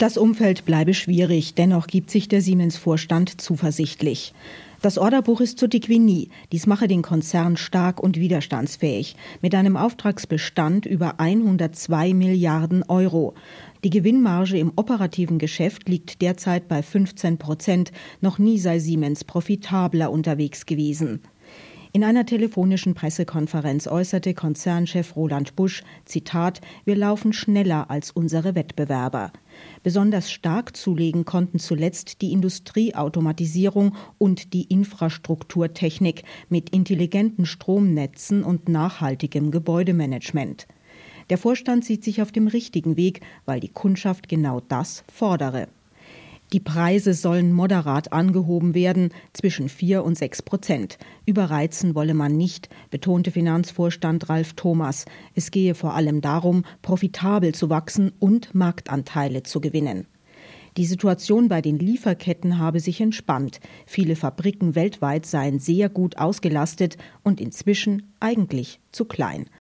Das Umfeld bleibe schwierig, dennoch gibt sich der Siemens-Vorstand zuversichtlich. Das Orderbuch ist so dick wie nie. Dies mache den Konzern stark und widerstandsfähig. Mit einem Auftragsbestand über 102 Milliarden Euro. Die Gewinnmarge im operativen Geschäft liegt derzeit bei 15%. Noch nie sei Siemens profitabler unterwegs gewesen. In einer telefonischen Pressekonferenz äußerte Konzernchef Roland Busch, Zitat, wir laufen schneller als unsere Wettbewerber. Besonders stark zulegen konnten zuletzt die Industrieautomatisierung und die Infrastrukturtechnik mit intelligenten Stromnetzen und nachhaltigem Gebäudemanagement. Der Vorstand sieht sich auf dem richtigen Weg, weil die Kundschaft genau das fordere. Die Preise sollen moderat angehoben werden, zwischen 4 und 6%. Überreizen wolle man nicht, betonte Finanzvorstand Ralf Thomas. Es gehe vor allem darum, profitabel zu wachsen und Marktanteile zu gewinnen. Die Situation bei den Lieferketten habe sich entspannt. Viele Fabriken weltweit seien sehr gut ausgelastet und inzwischen eigentlich zu klein.